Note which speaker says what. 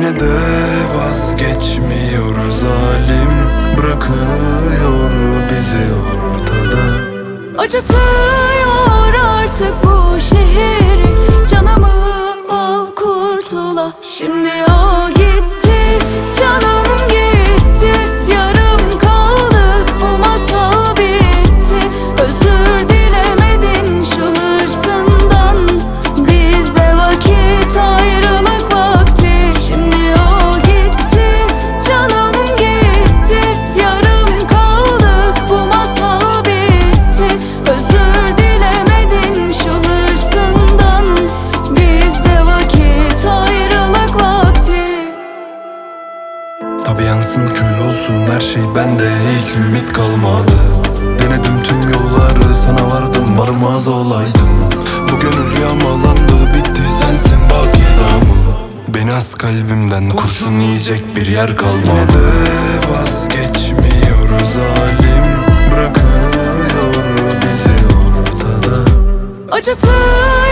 Speaker 1: Yine de vazgeçmiyor zalim, bırakıyor bizi ortada.
Speaker 2: Acıtıyor artık bu şehir, canımı al kurtula. Şimdi o gitti, canım gitti, yarım kaldık, bu masal bitti. Özür dilemedin şu hırsından, bizde vakit ayrılık vakti. Şimdi o gitti, canım gitti, yarım kaldık, bu masal bitti. Özür dilemedin şu hırsından, bizde vakit ayrılık vakti.
Speaker 1: Tabi yansın kül olsun her şey, bende hiç ümit kalmadı. Denedim tüm yolları, sana vardım varmaz olaydım. Bu gönül yağmalandı, bitti, sensin bakidamı. Beni az kalbimden kurşun yiyecek bir yer kalmadı. Yine de vazgeçmiyor zalim, bırakıyor bizi ortada.
Speaker 2: Acıtıyor